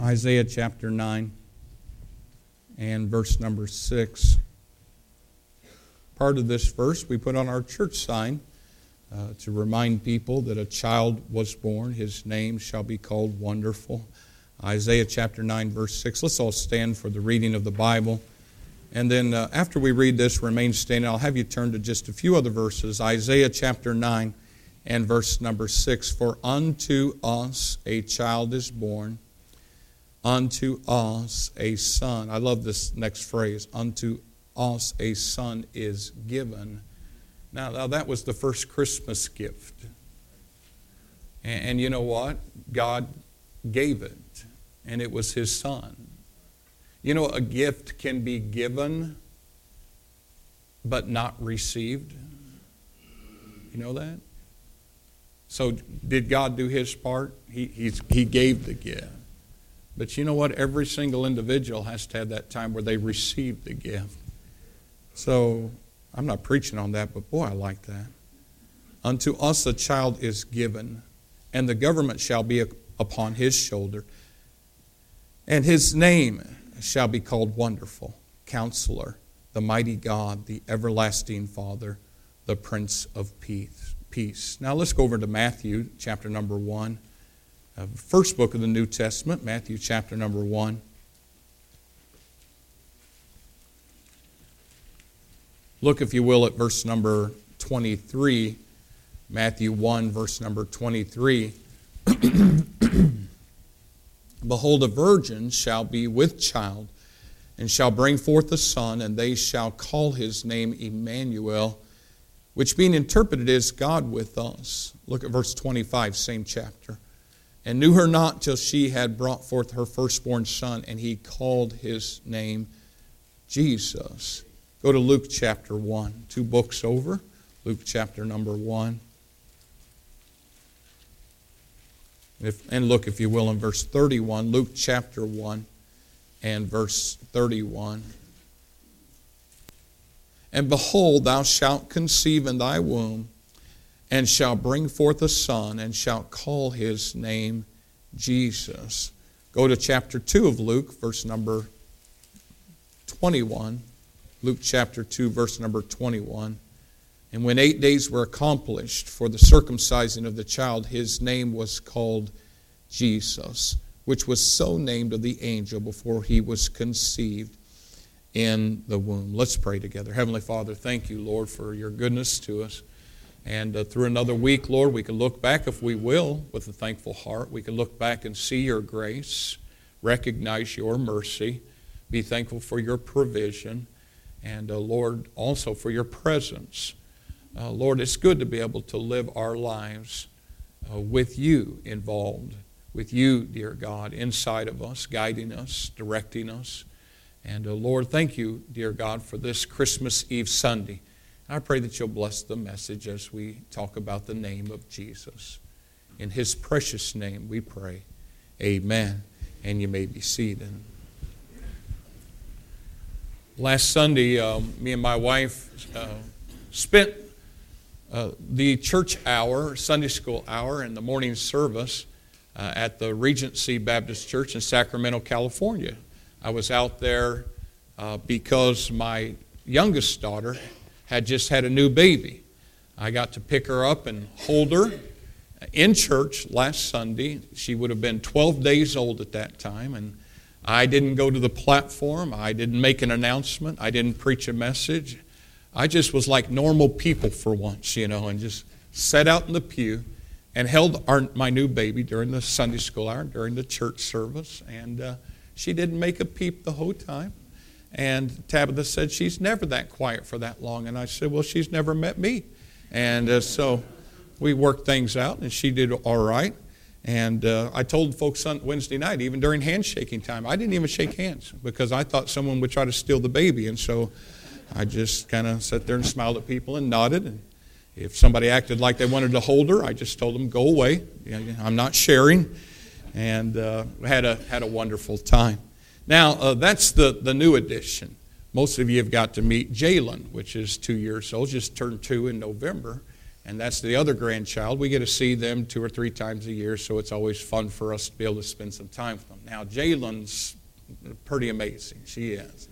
Isaiah chapter 9 and verse number 6. Part of this verse we put on our church sign to remind people that a child was born. His name shall be called Wonderful. Isaiah chapter 9 verse 6. Let's all stand for the reading of the Bible. And then after we read this, remain standing. I'll have you turn to just a few other verses. Isaiah chapter 9 and verse number 6. For unto us a child is born, unto us a son. I love this next phrase. Unto us a son is given. Now that was the first Christmas gift. And you know what? God gave it. And it was His Son. You know, a gift can be given but not received. You know that? So did God do His part? He gave the gift. But you know what? Every single individual has to have that time where they receive the gift. So I'm not preaching on that, but boy, I like that. Unto us a child is given, and the government shall be upon His shoulder. And His name shall be called Wonderful, Counselor, the Mighty God, the Everlasting Father, the Prince of Peace. Now let's go over to Matthew chapter number 1. First book of the New Testament, Matthew chapter number 1. Look, if you will, at verse number 23. Matthew 1, verse number 23. Behold, a virgin shall be with child, and shall bring forth a son, and they shall call his name Emmanuel, which being interpreted is God with us. Look at verse 25, same chapter. And knew her not till she had brought forth her firstborn son, and he called his name Jesus. Go to Luke chapter 1, 2 books over. Luke chapter number 1. And look, if you will, in verse 31, Luke chapter 1 and verse 31. And behold, thou shalt conceive in thy womb, and shalt bring forth a son, and shalt call his name Jesus. Go to chapter 2 of Luke, verse number 21. Luke chapter 2, verse number 21. And when 8 days were accomplished for the circumcising of the child, his name was called Jesus, which was so named of the angel before he was conceived in the womb. Let's pray together. Heavenly Father, thank you, Lord, for your goodness to us. And through another week, Lord, we can look back, if we will, with a thankful heart. We can look back and see your grace, recognize your mercy, be thankful for your provision, and, Lord, also for your presence. Lord, it's good to be able to live our lives with you involved, with you, dear God, inside of us, guiding us, directing us. And, Lord, thank you, dear God, for this Christmas Eve Sunday. I pray that you'll bless the message as we talk about the name of Jesus. In his precious name we pray. Amen. And you may be seated. Last Sunday, me and my wife spent the church hour, Sunday school hour, and the morning service at the Regency Baptist Church in Sacramento, California. I was out there because my youngest daughter had just had a new baby. I got to pick her up and hold her in church last Sunday. She would have been 12 days old at that time, and I didn't go to the platform. I didn't make an announcement. I didn't preach a message. I just was like normal people for once, and just sat out in the pew and held my new baby during the Sunday school hour, during the church service, and she didn't make a peep the whole time. And Tabitha said, she's never that quiet for that long. And I said, well, she's never met me. And so we worked things out, and she did all right. And I told folks on Wednesday night, even during handshaking time, I didn't even shake hands because I thought someone would try to steal the baby. And so I just kind of sat there and smiled at people and nodded. And if somebody acted like they wanted to hold her, I just told them, go away. I'm not sharing. And had a wonderful time. Now, that's the new addition. Most of you have got to meet Jalen, which is 2 years old, just turned 2 in November. And that's the other grandchild. We get to see them 2 or 3 times a year, so it's always fun for us to be able to spend some time with them. Now, Jalen's pretty amazing. She is.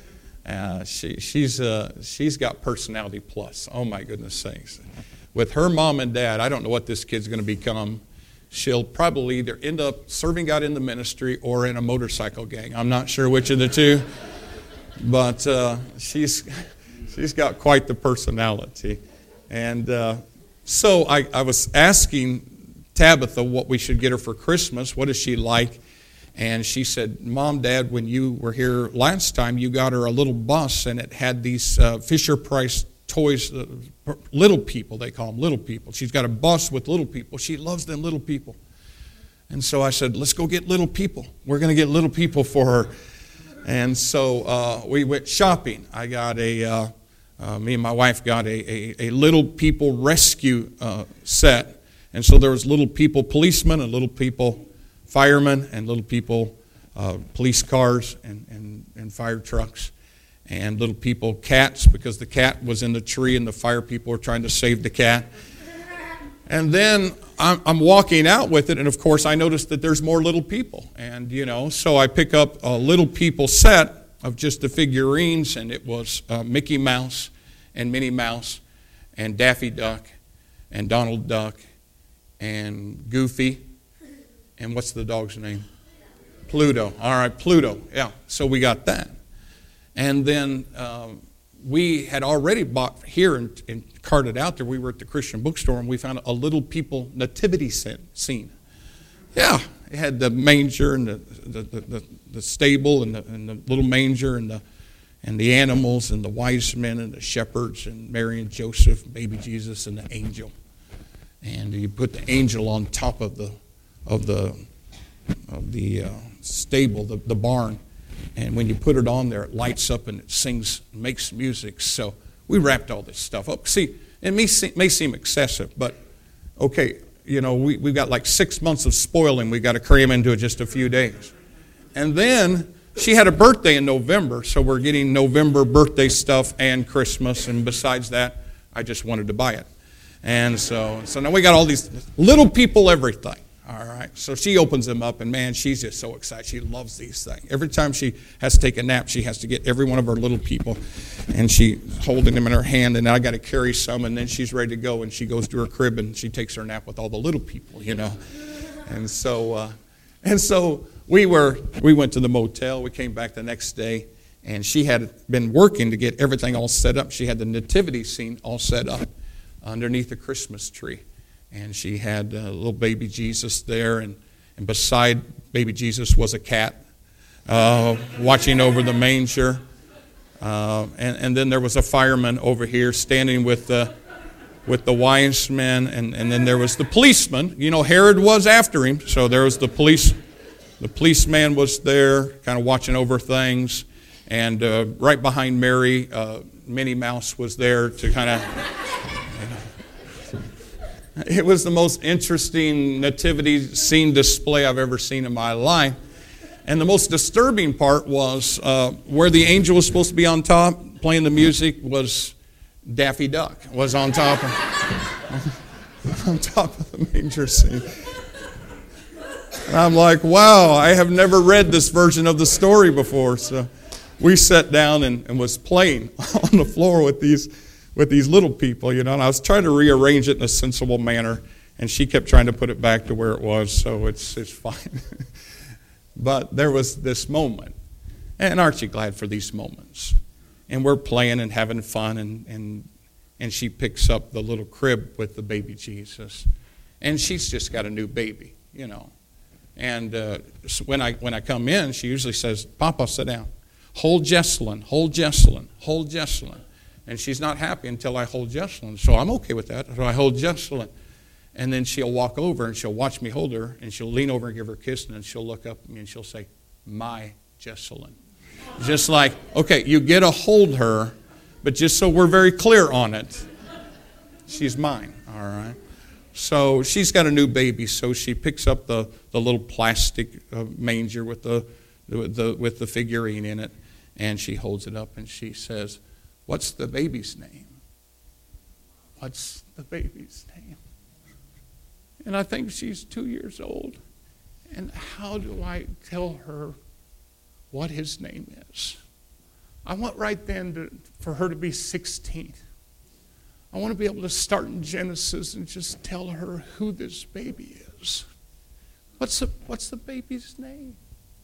She's got personality plus. Oh, my goodness sakes. With her mom and dad, I don't know what this kid's going to become. She'll probably either end up serving God in the ministry or in a motorcycle gang. I'm not sure which of the two. But she's got quite the personality. And so I was asking Tabitha what we should get her for Christmas. What is she like? And she said, Mom, Dad, when you were here last time, you got her a little bus, and it had these Fisher-Price toys, little people, they call them little people. She's got a bus with little people. She loves them little people. And so I said, let's go get little people. We're going to get little people for her. And so we went shopping. I got me and my wife got a little people rescue set. And so there was little people policemen and little people firemen and little people police cars and fire trucks and little people cats, because the cat was in the tree and the fire people were trying to save the cat. And then I'm walking out with it, and of course I noticed that there's more little people. And, so I pick up a little people set of just the figurines, and it was Mickey Mouse and Minnie Mouse and Daffy Duck and Donald Duck and Goofy. And what's the dog's name? Pluto. All right, Pluto. Yeah, so we got that. And then we had already bought here and carted out there. We were at the Christian bookstore, and we found a little people nativity scene. Yeah, it had the manger and the stable and the little manger and the animals and the wise men and the shepherds and Mary and Joseph, baby Jesus, and the angel. And you put the angel on top of the stable, the barn. And when you put it on there, it lights up and it sings, makes music. So we wrapped all this stuff up. See, it may seem excessive, but okay, we've got like 6 months of spoiling we got to cram into just a few days. And then she had a birthday in November, so we're getting November birthday stuff and Christmas. And besides that, I just wanted to buy it. And so now we got all these little people everything. All right, so she opens them up, and man, she's just so excited. She loves these things. Every time she has to take a nap, she has to get every one of her little people, and she's holding them in her hand, and I got to carry some, and then she's ready to go, and she goes to her crib, and she takes her nap with all the little people, And so we went to the motel. We came back the next day, and she had been working to get everything all set up. She had the nativity scene all set up underneath the Christmas tree. And she had little baby Jesus there, and beside baby Jesus was a cat watching over the manger. And then there was a fireman over here standing with the wise men, and then there was the policeman. Herod was after him, so there was the policeman was there kind of watching over things. And right behind Mary, Minnie Mouse was there to kind of... It was the most interesting nativity scene display I've ever seen in my life. And the most disturbing part was where the angel was supposed to be on top, playing the music, was Daffy Duck was on top of the manger scene. And I'm like, wow, I have never read this version of the story before. So we sat down and was playing on the floor with these little people, and I was trying to rearrange it in a sensible manner, and she kept trying to put it back to where it was, so it's fine. But there was this moment, and aren't you glad for these moments? And we're playing and having fun, and she picks up the little crib with the baby Jesus, and she's just got a new baby, And so when I come in, she usually says, Papa, sit down. Hold Jessalyn, hold Jessalyn, hold Jessalyn. And she's not happy until I hold Jessalyn. So I'm okay with that. So I hold Jessalyn. And then she'll walk over and she'll watch me hold her. And she'll lean over and give her a kiss. And then she'll look up at me and she'll say, my Jessalyn. Just like, okay, you get to hold her. But just so we're very clear on it, she's mine. All right. So she's got a new baby. So she picks up the little plastic manger with the figurine in it. And she holds it up and she says, what's the baby's name? what's the baby's name? And I think she's 2 years old. And how do I tell her what his name is? I want right then for her to be 16. I want to be able to start in Genesis and just tell her who this baby is. What's the baby's name?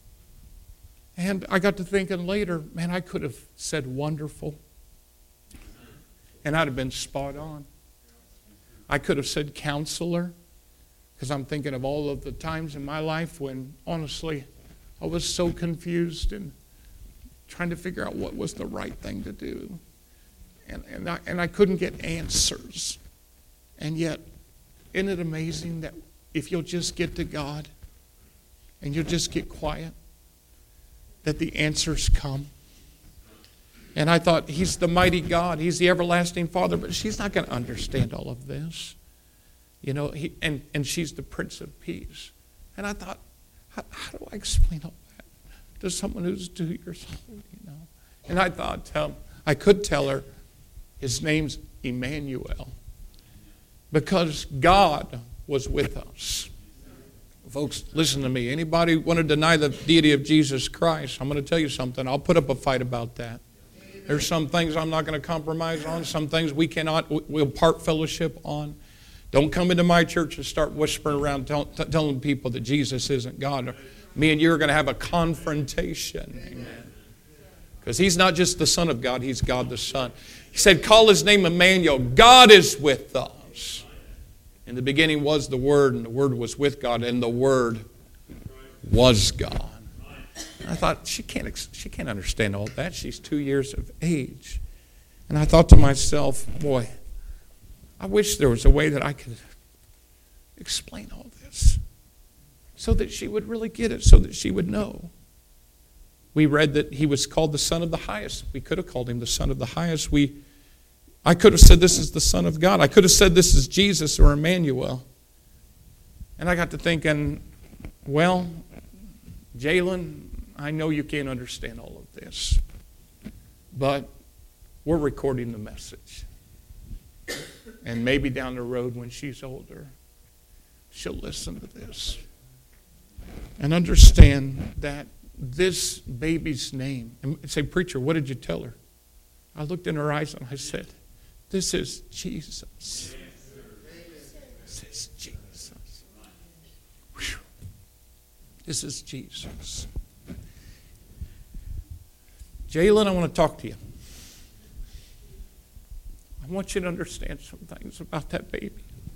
And I got to thinking later, man, I could have said wonderful. And I'd have been spot on. I could have said counselor. Because I'm thinking of all of the times in my life when, honestly, I was so confused and trying to figure out what was the right thing to do. And I couldn't get answers. And yet, isn't it amazing that if you'll just get to God and you'll just get quiet, that the answers come? And I thought, he's the mighty God. He's the everlasting Father. But she's not going to understand all of this. You know, and she's the Prince of Peace. And I thought, how do I explain all that to someone who's 2 years old, you know? And I thought, I could tell her his name's Emmanuel because God was with us. Folks, listen to me. Anybody want to deny the deity of Jesus Christ? I'm going to tell you something. I'll put up a fight about that. There's some things I'm not going to compromise on. Some things we'll part fellowship on. Don't come into my church and start whispering around telling people that Jesus isn't God. Me and you are going to have a confrontation. Amen. Because he's not just the Son of God, he's God the Son. He said, call his name Emmanuel. God is with us. In the beginning was the Word, and the Word was with God, and the Word was God. And I thought, she can't understand all that. She's 2 years of age. And I thought to myself, boy, I wish there was a way that I could explain all this so that she would really get it, so that she would know. We read that he was called the Son of the Highest. We could have called him the Son of the Highest. I could have said this is the Son of God. I could have said this is Jesus or Emmanuel. And I got to thinking, well, Jalen, I know you can't understand all of this, but we're recording the message. And maybe down the road when she's older, she'll listen to this and understand that this baby's name, and say, preacher, what did you tell her? I looked in her eyes and I said, this is Jesus. This is Jesus. Whew. This is Jesus. Jalen, I want to talk to you. I want you to understand some things about that baby.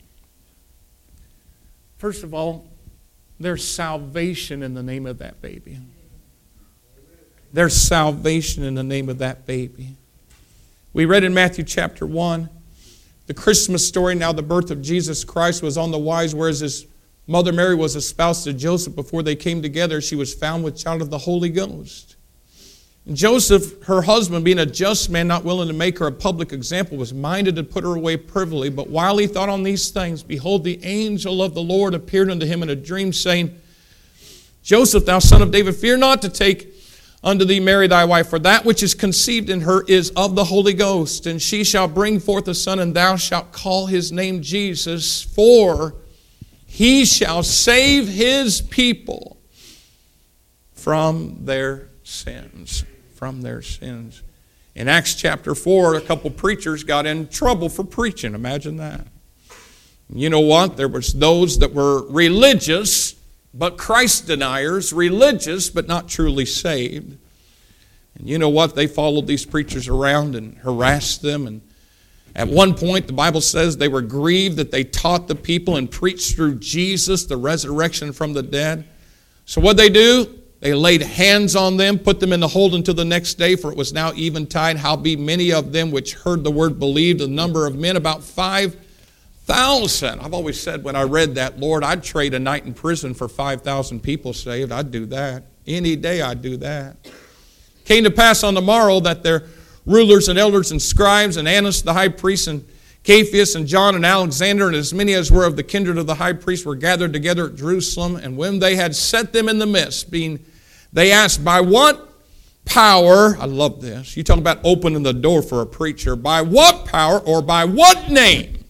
First of all, there's salvation in the name of that baby. There's salvation in the name of that baby. We read in Matthew chapter 1, the Christmas story, now the birth of Jesus Christ was on the wise, whereas his mother Mary was espoused to Joseph. Before they came together, she was found with child of the Holy Ghost. And Joseph, her husband, being a just man, not willing to make her a public example, was minded to put her away privily. But while he thought on these things, behold, the angel of the Lord appeared unto him in a dream, saying, Joseph, thou son of David, fear not to take unto thee Mary thy wife, for that which is conceived in her is of the Holy Ghost. And she shall bring forth a son, and thou shalt call his name Jesus, for he shall save his people from their sins. From their sins. In Acts chapter 4, a couple preachers got in trouble for preaching. Imagine that. You know what? There was those that were religious, but Christ deniers, religious, but not truly saved. And you know what? They followed these preachers around and harassed them. And at one point, the Bible says they were grieved that they taught the people and preached through Jesus, the resurrection from the dead. So what they do? They laid hands on them, put them in the hold until the next day, for it was now eventide. Howbeit many of them which heard the word believed, the number of men about 5,000. I've always said when I read that, Lord, I'd trade a night in prison for 5,000 people saved. I'd do that. Any day I'd do that. Came to pass on the morrow that their rulers and elders and scribes and Annas the high priest and Caiaphas and John and Alexander and as many as were of the kindred of the high priest were gathered together at Jerusalem. And when they had set them in the midst, they asked, by what power, I love this, you talk about opening the door for a preacher, by what power or by what name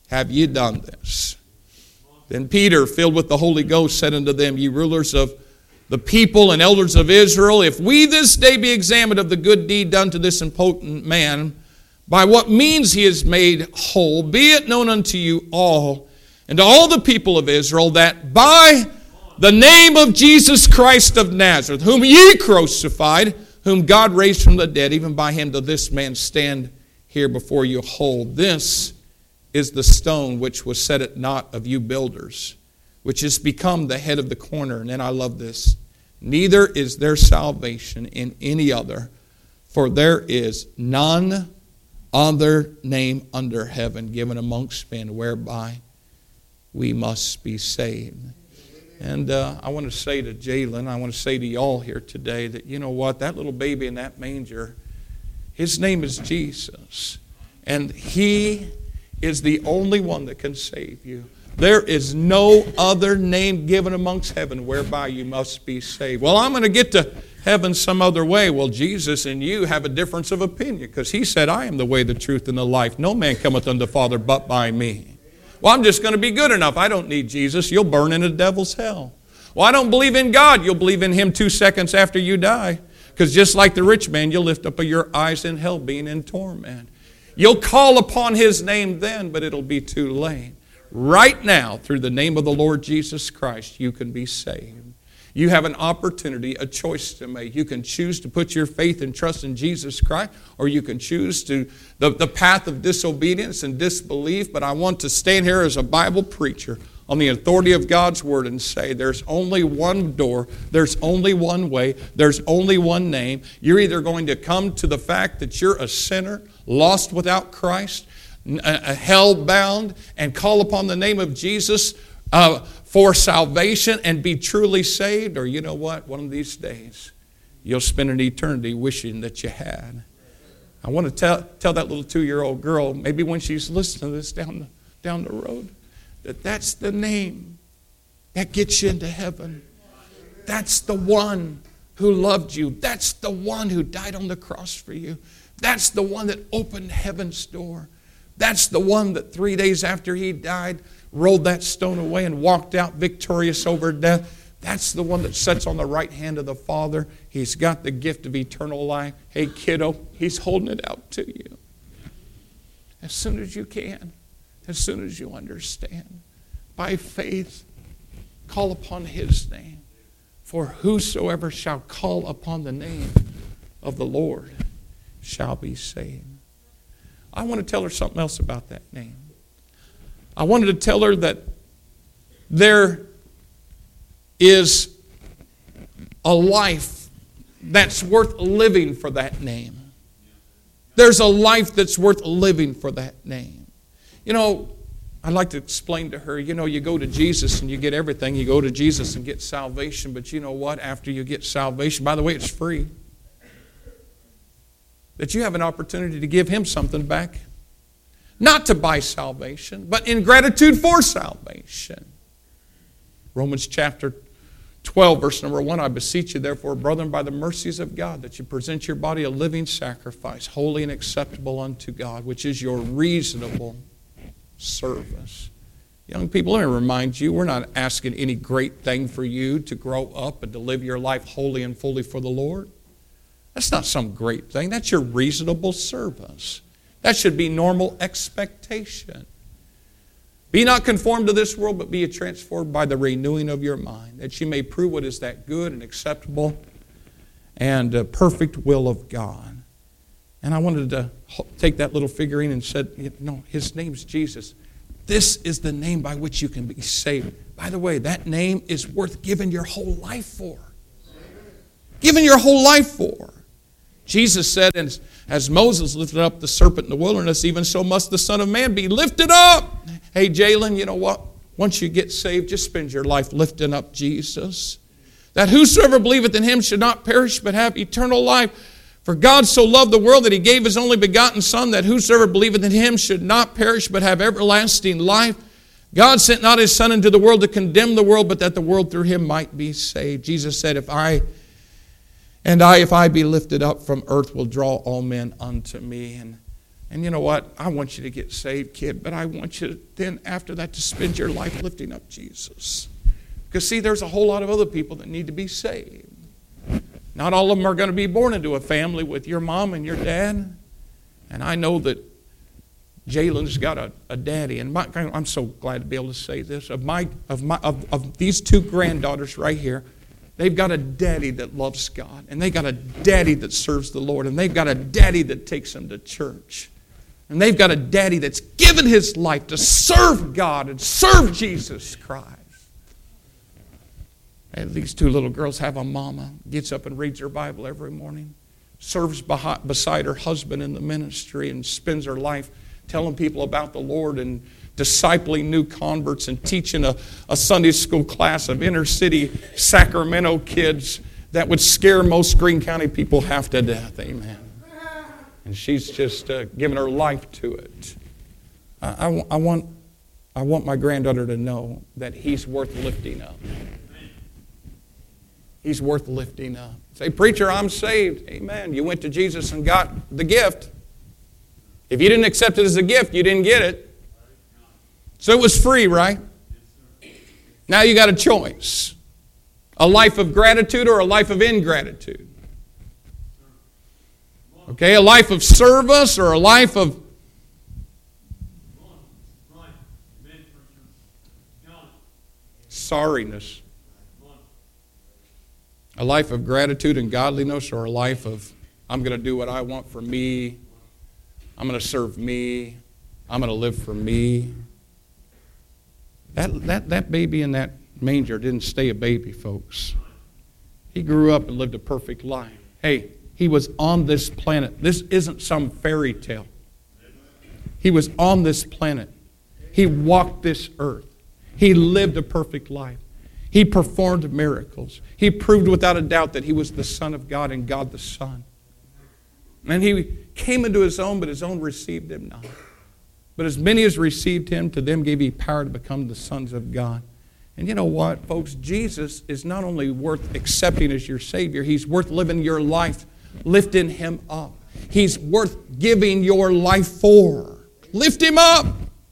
have ye done this? Then Peter, filled with the Holy Ghost, said unto them, Ye rulers of the people and elders of Israel, if we this day be examined of the good deed done to this impotent man, by what means he is made whole, be it known unto you all, and to all the people of Israel, that by the name of Jesus Christ of Nazareth, whom ye crucified, whom God raised from the dead, even by him doth this man stand here before you whole. This is the stone which was set at naught of you builders, which is become the head of the corner. And then I love this. Neither is there salvation in any other, for there is none other name under heaven given amongst men whereby we must be saved. And I want to say to Jalen, I want to say to y'all here today that, you know what, that little baby in that manger, his name is Jesus. And he is the only one that can save you. There is no other name given amongst heaven whereby you must be saved. Well, I'm going to get to heaven some other way. Well, Jesus and you have a difference of opinion, because he said, I am the way, the truth, and the life. No man cometh unto the Father but by me. Well, I'm just going to be good enough. I don't need Jesus. You'll burn in the devil's hell. Well, I don't believe in God. You'll believe in him 2 seconds after you die. Because just like the rich man, you'll lift up your eyes in hell, being in torment. You'll call upon his name then, but it'll be too late. Right now, through the name of the Lord Jesus Christ, you can be saved. You have an opportunity, a choice to make. You can choose to put your faith and trust in Jesus Christ, or you can choose to the path of disobedience and disbelief. But I want to stand here as a Bible preacher on the authority of God's Word and say there's only one door, there's only one way, there's only one name. You're either going to come to the fact that you're a sinner, lost without Christ, hell-bound, and call upon the name of Jesus for salvation and be truly saved, or you know what, one of these days you'll spend an eternity wishing that you had. I want to tell that little 2-year-old girl, maybe when she's listening to this down the road, that's the name that gets you into heaven. That's the one who loved you. That's the one who died on the cross for you. That's the one that opened heaven's door. That's the one that 3 days after he died, rolled that stone away and walked out victorious over death. That's the one that sits on the right hand of the Father. He's got the gift of eternal life. Hey, kiddo, he's holding it out to you. As soon as you can, as soon as you understand, by faith, call upon his name. For whosoever shall call upon the name of the Lord shall be saved. I want to tell her something else about that name. I wanted to tell her that there is a life that's worth living for that name. There's a life that's worth living for that name. You know, I'd like to explain to her, you know, you go to Jesus and you get everything. You go to Jesus and get salvation. But you know what? After you get salvation, by the way, it's free. That you have an opportunity to give him something back. Not to buy salvation, but in gratitude for salvation. Romans chapter 12, verse number 1, I beseech you, therefore, brethren, by the mercies of God, that you present your body a living sacrifice, holy and acceptable unto God, which is your reasonable service. Young people, let me remind you, we're not asking any great thing for you to grow up and to live your life wholly and fully for the Lord. That's not some great thing. That's your reasonable service. That should be normal expectation. Be not conformed to this world, but be transformed by the renewing of your mind, that you may prove what is that good and acceptable and perfect will of God. And I wanted to take that little figurine and said, no, his name's Jesus. This is the name by which you can be saved. By the way, that name is worth giving your whole life for. Giving your whole life for. Jesus said, as Moses lifted up the serpent in the wilderness, even so must the Son of Man be lifted up. Hey, Jalen, you know what? Once you get saved, just spend your life lifting up Jesus. That whosoever believeth in him should not perish, but have eternal life. For God so loved the world that he gave his only begotten Son, that whosoever believeth in him should not perish, but have everlasting life. God sent not his Son into the world to condemn the world, but that the world through him might be saved. Jesus said, if I be lifted up from earth, will draw all men unto me. And And you know what? I want you to get saved, kid, but I want you then after that to spend your life lifting up Jesus. Because see, there's a whole lot of other people that need to be saved. Not all of them are going to be born into a family with your mom and your dad. And I know that Jalen's got a daddy, and I'm so glad to be able to say this. Of these two granddaughters right here, they've got a daddy that loves God, and they got a daddy that serves the Lord, and they've got a daddy that takes them to church. And they've got a daddy that's given his life to serve God and serve Jesus Christ. And these two little girls have a mama, gets up and reads her Bible every morning, serves beside her husband in the ministry, and spends her life telling people about the Lord and discipling new converts and teaching a Sunday school class of inner city Sacramento kids that would scare most Greene County people half to death. Amen. And she's just given her life to it. I want my granddaughter to know that he's worth lifting up. He's worth lifting up. Say, preacher, I'm saved. Amen. You went to Jesus and got the gift. If you didn't accept it as a gift, you didn't get it. So it was free, right? Now you got a choice. A life of gratitude or a life of ingratitude. Okay, a life of service or a life of sorriness. A life of gratitude and godliness or a life of, I'm going to do what I want for me. I'm going to serve me. I'm going to live for me. That baby in that manger didn't stay a baby, folks. He grew up and lived a perfect life. Hey, he was on this planet. This isn't some fairy tale. He was on this planet. He walked this earth. He lived a perfect life. He performed miracles. He proved without a doubt that he was the Son of God and God the Son. And he came into his own, but his own received him not. But as many as received him, to them gave he power to become the sons of God. And you know what, folks? Jesus is not only worth accepting as your Savior, he's worth living your life, lifting him up. He's worth giving your life for. Lift him up.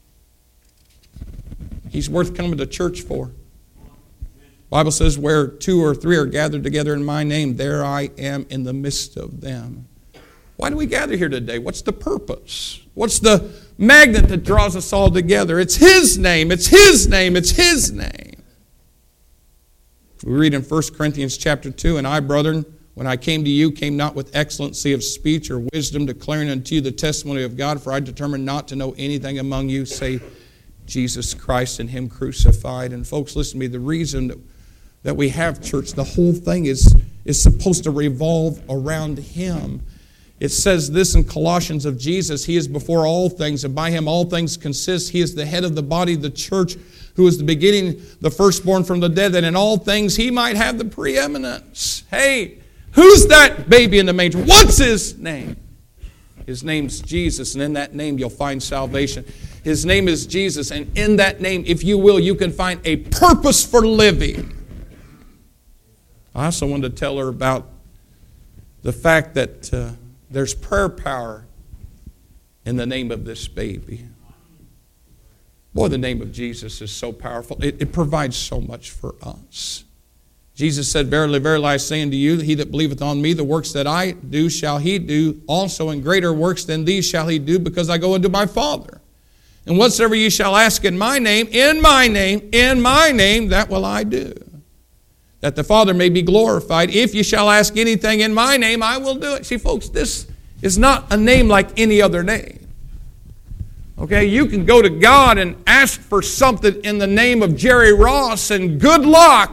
He's worth coming to church for. The Bible says, where 2 or 3 are gathered together in my name, there I am in the midst of them. Why do we gather here today? What's the purpose? What's the magnet that draws us all together? It's his name. It's his name. It's his name. We read in 1 Corinthians chapter 2, and I, brethren, when I came to you, came not with excellency of speech or wisdom, declaring unto you the testimony of God, for I determined not to know anything among you, save Jesus Christ and him crucified. And folks, listen to me, the reason that we have church, the whole thing is supposed to revolve around him. It says this in Colossians of Jesus, he is before all things, and by him all things consist. He is the head of the body of the church, who is the beginning, the firstborn from the dead, that in all things he might have the preeminence. Hey, who's that baby in the manger? What's his name? His name's Jesus, and in that name you'll find salvation. His name is Jesus, and in that name, if you will, you can find a purpose for living. I also wanted to tell her about the fact that there's prayer power in the name of this baby. Boy, the name of Jesus is so powerful. It provides so much for us. Jesus said, verily, verily, I say unto you, he that believeth on me, the works that I do shall he do also, and greater works than these shall he do, because I go unto my Father. And whatsoever ye shall ask in my name, that will I do, that the Father may be glorified. If you shall ask anything in my name, I will do it. See, folks, this is not a name like any other name. Okay, you can go to God and ask for something in the name of Jerry Ross, and good luck.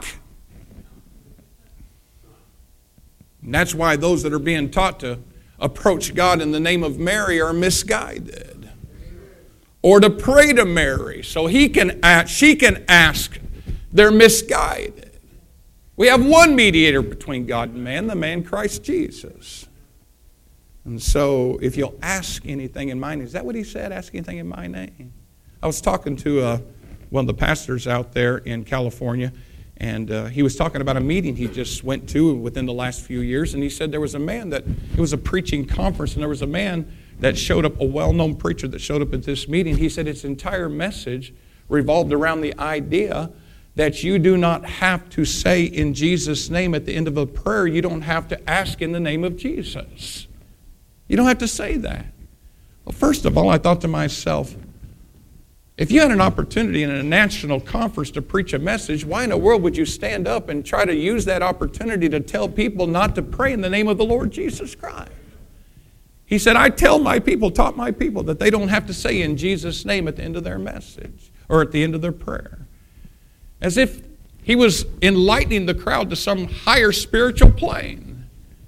And that's why those that are being taught to approach God in the name of Mary are misguided. Or to pray to Mary so she can ask. They're misguided. We have one mediator between God and man, the man Christ Jesus. And so if you'll ask anything in my name, is that what he said? Ask anything in my name. I was talking to one of the pastors out there in California, and he was talking about a meeting he just went to within the last few years, and he said there was a man it was a preaching conference, and there was a man that showed up, a well-known preacher that showed up at this meeting. He said his entire message revolved around the idea that you do not have to say in Jesus' name at the end of a prayer. You don't have to ask in the name of Jesus. You don't have to say that. Well, first of all, I thought to myself, if you had an opportunity in a national conference to preach a message, why in the world would you stand up and try to use that opportunity to tell people not to pray in the name of the Lord Jesus Christ? He said, I taught my people that they don't have to say in Jesus' name at the end of their message or at the end of their prayer. As if he was enlightening the crowd to some higher spiritual plane.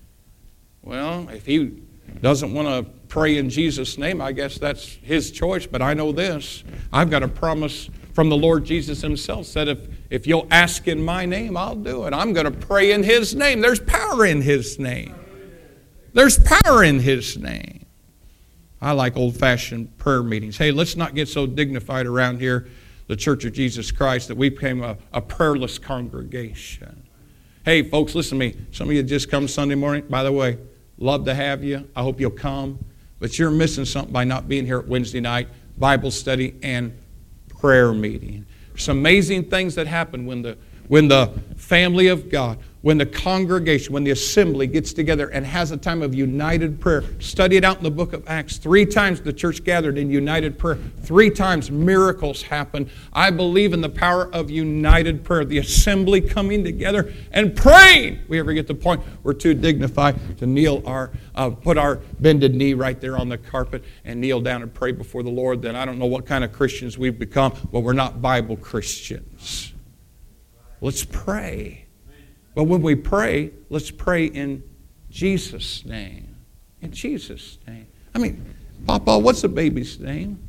Well, if he doesn't want to pray in Jesus' name, I guess that's his choice, but I know this. I've got a promise from the Lord Jesus himself, said if you'll ask in my name, I'll do it. I'm going to pray in his name. There's power in his name. There's power in his name. I like old-fashioned prayer meetings. Hey, let's not get so dignified around here, the Church of Jesus Christ, that we became a prayerless congregation. Hey, folks, listen to me. Some of you just come Sunday morning. By the way, love to have you. I hope you'll come. But you're missing something by not being here at Wednesday night, Bible study and prayer meeting. There's amazing things that happen when the family of God, when the congregation, when the assembly gets together and has a time of united prayer. Study it out in the book of Acts. 3 times the church gathered in united prayer. 3 times miracles happen. I believe in the power of united prayer. The assembly coming together and praying. We ever get to the point we're too dignified to kneel put our bended knee right there on the carpet and kneel down and pray before the Lord, then I don't know what kind of Christians we've become, but we're not Bible Christians. Let's pray. But when we pray, let's pray in Jesus' name. In Jesus' name. I mean, Papa, what's a baby's name?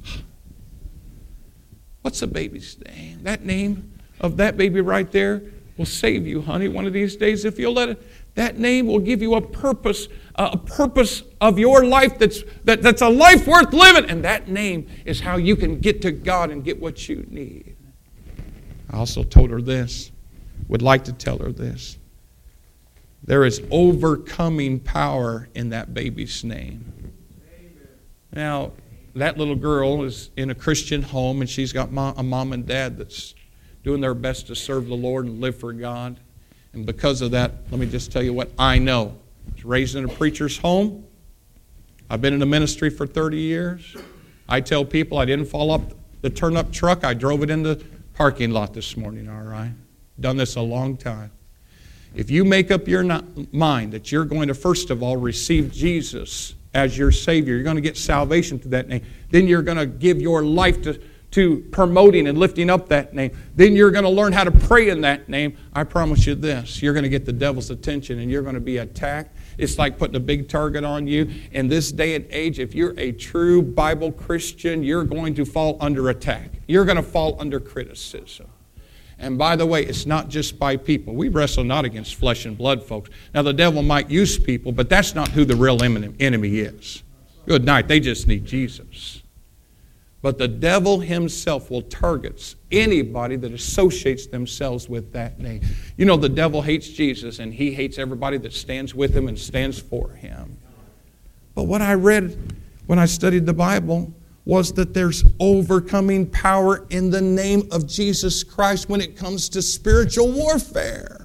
What's a baby's name? That name of that baby right there will save you, honey, one of these days if you'll let it. That name will give you a purpose of your life that's a life worth living. And that name is how you can get to God and get what you need. I also told her this. Would like to tell her this. There is overcoming power in that baby's name. Amen. Now, that little girl is in a Christian home, and she's got a mom and dad that's doing their best to serve the Lord and live for God. And because of that, let me just tell you what I know. I was raised in a preacher's home. I've been in the ministry for 30 years. I tell people I didn't fall off the turn-up truck. I drove it in the parking lot this morning, all right? Done this a long time. If you make up your mind that you're going to, first of all, receive Jesus as your Savior, you're going to get salvation through that name, then you're going to give your life to promoting and lifting up that name, then you're going to learn how to pray in that name. I promise you this, you're going to get the devil's attention and you're going to be attacked. It's like putting a big target on you. In this day and age, if you're a true Bible Christian, you're going to fall under attack. You're going to fall under criticism. And by the way, it's not just by people. We wrestle not against flesh and blood, folks. Now, the devil might use people, but that's not who the real enemy is. Good night. They just need Jesus. But the devil himself will target anybody that associates themselves with that name. You know, the devil hates Jesus, and he hates everybody that stands with him and stands for him. But what I read when I studied the Bible was that there's overcoming power in the name of Jesus Christ when it comes to spiritual warfare.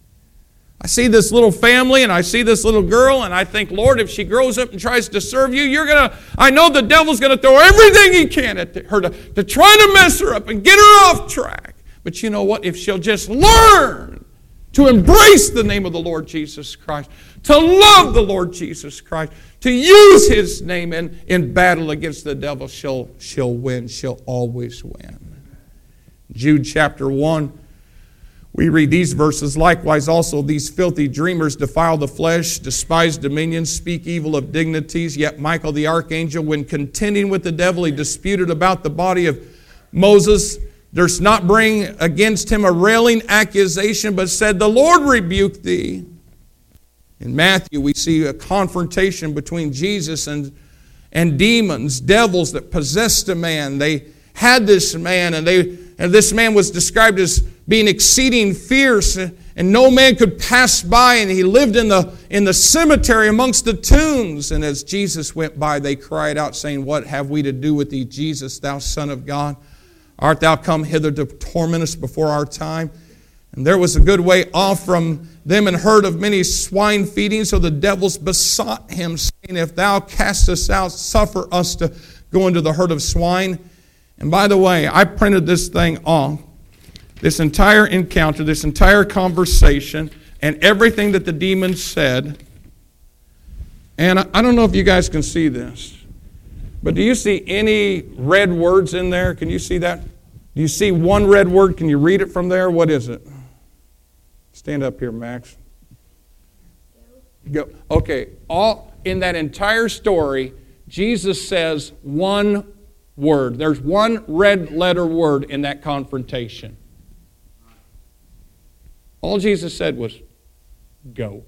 I see this little family and I see this little girl and I think, Lord, if she grows up and tries to serve you, I know the devil's going to throw everything he can at her to try to mess her up and get her off track. But you know what? If she'll just learn to embrace the name of the Lord Jesus Christ, to love the Lord Jesus Christ, to use his name in battle against the devil, she'll win. She'll always win. Jude chapter 1, we read these verses. Likewise also these filthy dreamers defile the flesh, despise dominion, speak evil of dignities. Yet Michael the archangel, when contending with the devil, he disputed about the body of Moses, durst not bring against him a railing accusation, but said, the Lord rebuke thee. In Matthew, we see a confrontation between Jesus and demons, devils that possessed a man. They had this man, and this man was described as being exceeding fierce. and no man could pass by, and he lived in the cemetery amongst the tombs. And as Jesus went by, they cried out, saying, What have we to do with thee, Jesus, thou Son of God? Art thou come hither to torment us before our time? And there was a good way off from them and herd of many swine feeding. So the devils besought him, saying, If thou cast us out, suffer us to go into the herd of swine. And by the way, I printed this thing off. This entire encounter, this entire conversation, and everything that the demon said. And I don't know if you guys can see this, but do you see any red words in there? Can you see that? Do you see one red word? Can you read it from there? What is it? Stand up here, Max. Go. Okay, all in that entire story, Jesus says one word. There's one red letter word in that confrontation. All Jesus said was, go.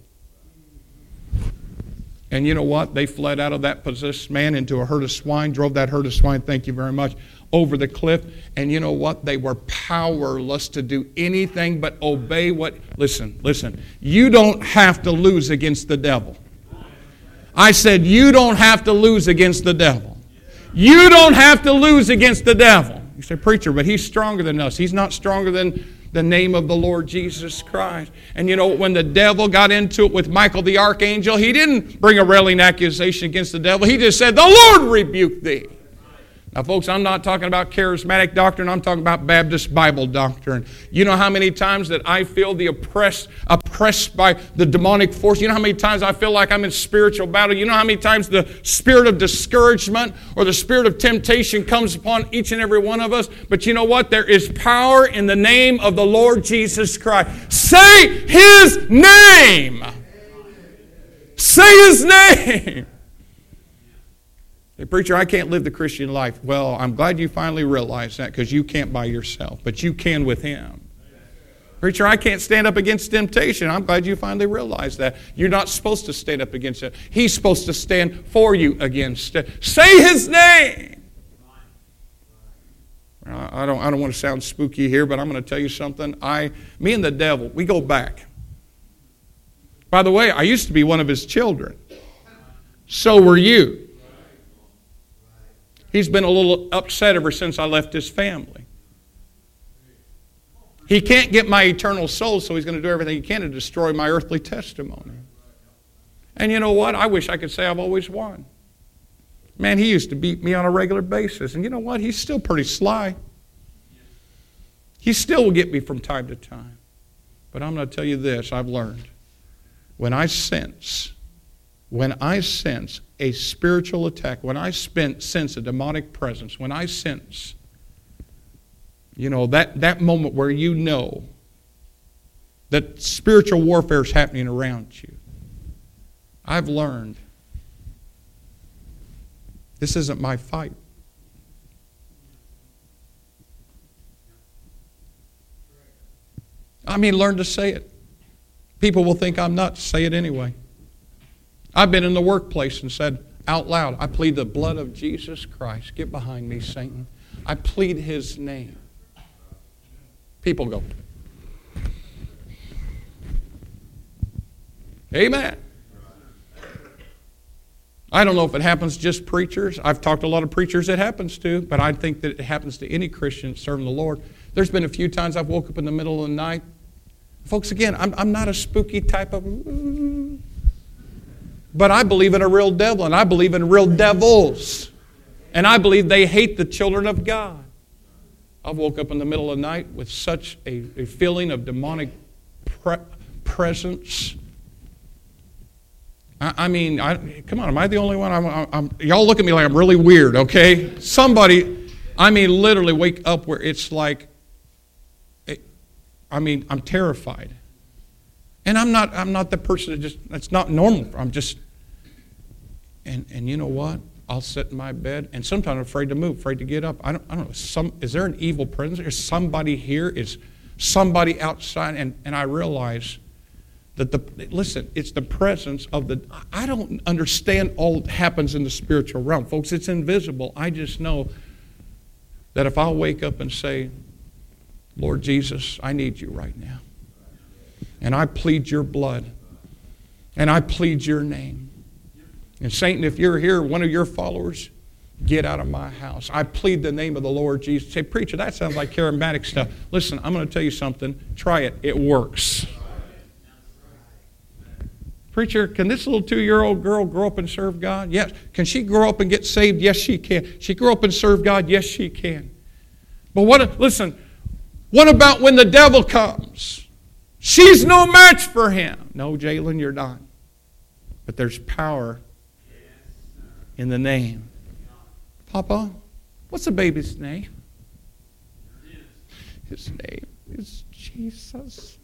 And you know what? They fled out of that possessed man into a herd of swine, drove that herd of swine, thank you very much, over the cliff. And you know what? They were powerless to do anything but obey what... Listen. You don't have to lose against the devil. I said, you don't have to lose against the devil. You don't have to lose against the devil. You say, preacher, but he's stronger than us. He's not stronger than the name of the Lord Jesus Christ. And you know, when the devil got into it with Michael the archangel, he didn't bring a railing accusation against the devil. He just said, the Lord rebuke thee. Now, folks, I'm not talking about charismatic doctrine. I'm talking about Baptist Bible doctrine. You know how many times that I feel the oppressed by the demonic force? You know how many times I feel like I'm in spiritual battle? You know how many times the spirit of discouragement or the spirit of temptation comes upon each and every one of us? But you know what? There is power in the name of the Lord Jesus Christ. Say His name. Say His name. Hey, preacher, I can't live the Christian life. Well, I'm glad you finally realized that, because you can't by yourself, but you can with Him. Preacher, I can't stand up against temptation. I'm glad you finally realized that. You're not supposed to stand up against it. He's supposed to stand for you against it. Say His name. I don't want to sound spooky here, but I'm going to tell you something. Me and the devil, we go back. By the way, I used to be one of his children. So were you. He's been a little upset ever since I left his family. He can't get my eternal soul, so he's going to do everything he can to destroy my earthly testimony. And you know what? I wish I could say I've always won. Man, he used to beat me on a regular basis. And you know what? He's still pretty sly. He still will get me from time to time. But I'm going to tell you this, I've learned. When I sense a spiritual attack, when I sense a demonic presence, when I sense, you know, that moment where you know that spiritual warfare is happening around you, I've learned this isn't my fight. I mean, learn to say it. People will think I'm nuts. Say it anyway. I've been in the workplace and said out loud, I plead the blood of Jesus Christ. Get behind me, Satan. I plead His name. People go, amen. I don't know if it happens to just preachers. I've talked to a lot of preachers it happens to, but I think that it happens to any Christian serving the Lord. There's been a few times I've woke up in the middle of the night. Folks, again, I'm not a spooky type of... But I believe in a real devil, and I believe in real devils. And I believe they hate the children of God. I woke up in the middle of the night with such a feeling of demonic presence. I mean, come on, am I the only one? Y'all look at me like I'm really weird, okay? Somebody, I mean, literally wake up where it's like, I'm terrified. And I'm not the person that's not normal. I'm just, and you know what? I'll sit in my bed, and sometimes I'm afraid to move, afraid to get up. I don't know. Is there an evil presence? Is somebody here? Is somebody outside? And I realize that listen, it's the presence of I don't understand all that happens in the spiritual realm. Folks, it's invisible. I just know that if I'll wake up and say, Lord Jesus, I need you right now. And I plead your blood. And I plead your name. And Satan, if you're here, one of your followers, get out of my house. I plead the name of the Lord Jesus. Say, preacher, that sounds like charismatic stuff. Listen, I'm going to tell you something. Try it. It works. Preacher, can this little 2-year-old girl grow up and serve God? Yes. Can she grow up and get saved? Yes, she can. She grow up and serve God? Yes, she can. But what about when the devil comes? She's no match for him. No, Jalen, you're not. But there's power in the name. Papa, what's the baby's name? His name is Jesus.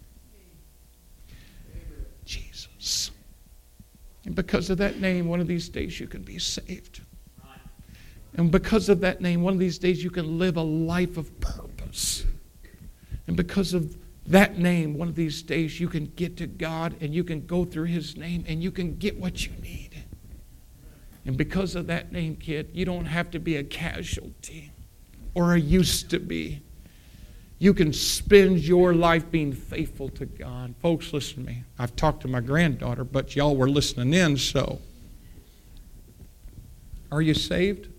Jesus. And because of that name, one of these days you can be saved. And because of that name, one of these days you can live a life of purpose. And because of that name, one of these days you can get to God and you can go through His name and you can get what you need. And because of that name, kid, you don't have to be a casualty or a used to be. You can spend your life being faithful to God. Folks, listen to me. I've talked to my granddaughter, but y'all were listening in, so. Are you saved?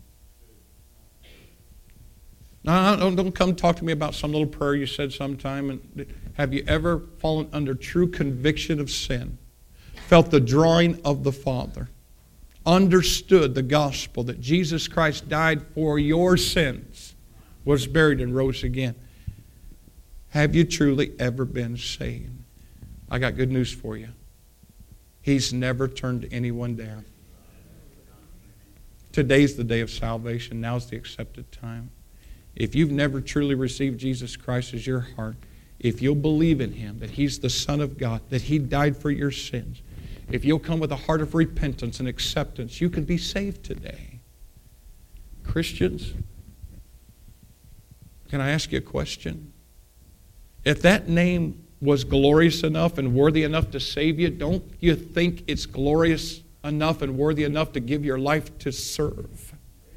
No, don't come talk to me about some little prayer you said sometime. Have you ever fallen under true conviction of sin? Felt the drawing of the Father? Understood the gospel that Jesus Christ died for your sins, was buried and rose again? Have you truly ever been saved? I got good news for you. He's never turned anyone down. Today's the day of salvation. Now's the accepted time. If you've never truly received Jesus Christ as your heart, if you'll believe in Him, that He's the Son of God, that He died for your sins, if you'll come with a heart of repentance and acceptance, you can be saved today. Christians, can I ask you a question? If that name was glorious enough and worthy enough to save you, don't you think it's glorious enough and worthy enough to give your life to serve?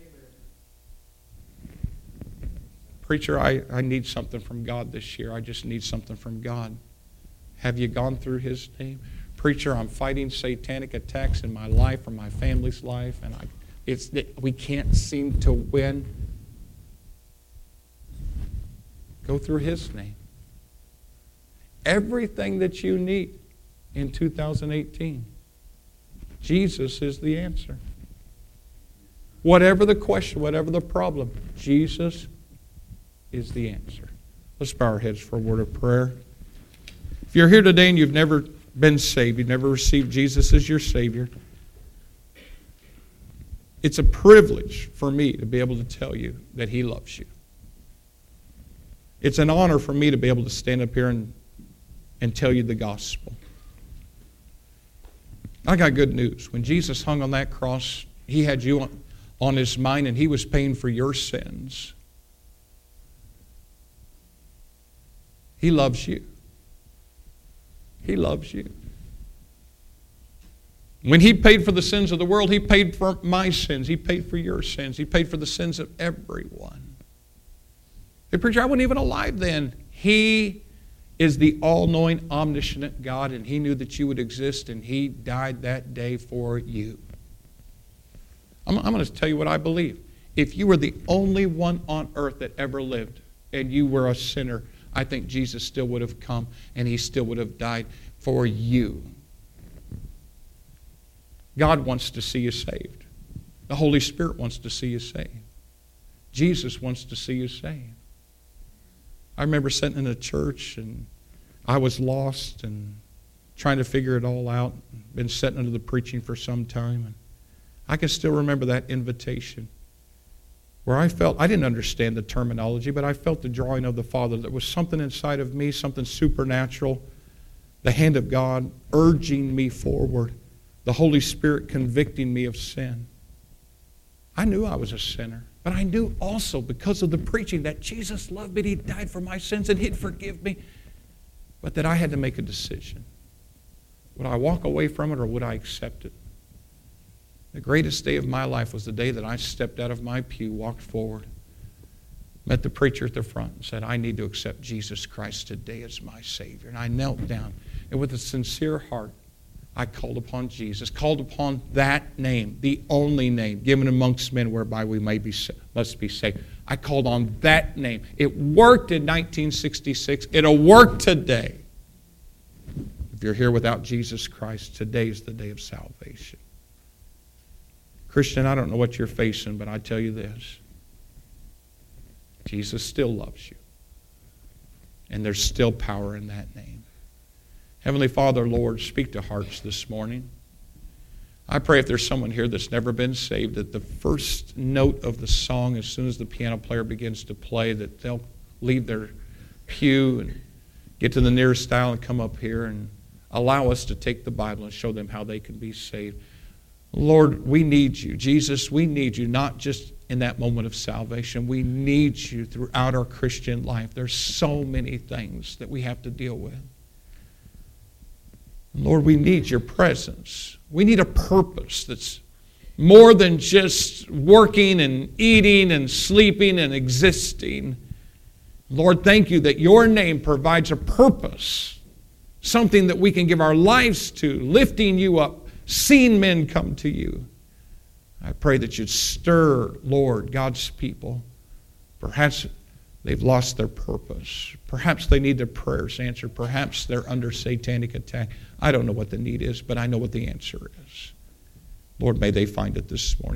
Preacher, I need something from God this year. I just need something from God. Have you gone through His name? Preacher, I'm fighting satanic attacks in my life or my family's life, and we can't seem to win. Go through His name. Everything that you need in 2018, Jesus is the answer. Whatever the question, whatever the problem, Jesus is the answer. Let's bow our heads for a word of prayer. If you're here today and you've never been saved, you've never received Jesus as your Savior, it's a privilege for me to be able to tell you that He loves you. It's an honor for me to be able to stand up here and tell you the gospel. I got good news. When Jesus hung on that cross, He had you on His mind and He was paying for your sins. He loves you. He loves you. When He paid for the sins of the world, He paid for my sins. He paid for your sins. He paid for the sins of everyone. Hey, preacher, I wasn't even alive then. He is the all-knowing, omniscient God, and He knew that you would exist, and He died that day for you. I'm going to tell you what I believe. If you were the only one on earth that ever lived, and you were a sinner, I think Jesus still would have come and He still would have died for you. God wants to see you saved. The Holy Spirit wants to see you saved. Jesus wants to see you saved. I remember sitting in a church and I was lost and trying to figure it all out. Been sitting under the preaching for some time. And I can still remember that invitation, where I felt, I didn't understand the terminology, but I felt the drawing of the Father. There was something inside of me, something supernatural, the hand of God urging me forward, the Holy Spirit convicting me of sin. I knew I was a sinner, but I knew also because of the preaching that Jesus loved me, He died for my sins, and He'd forgive me, but that I had to make a decision. Would I walk away from it or would I accept it? The greatest day of my life was the day that I stepped out of my pew, walked forward, met the preacher at the front and said, I need to accept Jesus Christ today as my Savior. And I knelt down, and with a sincere heart, I called upon Jesus, called upon that name, the only name given amongst men whereby we must be saved. I called on that name. It worked in 1966. It'll work today. If you're here without Jesus Christ, today's the day of salvation. Christian, I don't know what you're facing, but I tell you this. Jesus still loves you. And there's still power in that name. Heavenly Father, Lord, speak to hearts this morning. I pray if there's someone here that's never been saved, that the first note of the song, as soon as the piano player begins to play, that they'll leave their pew and get to the nearest aisle and come up here and allow us to take the Bible and show them how they can be saved. Lord, we need you. Jesus, we need you, not just in that moment of salvation. We need you throughout our Christian life. There's so many things that we have to deal with. Lord, we need your presence. We need a purpose that's more than just working and eating and sleeping and existing. Lord, thank you that your name provides a purpose, something that we can give our lives to, lifting you up, seeing men come to you. I pray that you'd stir, Lord, God's people. Perhaps they've lost their purpose. Perhaps they need their prayers answered. Perhaps they're under satanic attack. I don't know what the need is, but I know what the answer is. Lord, may they find it this morning.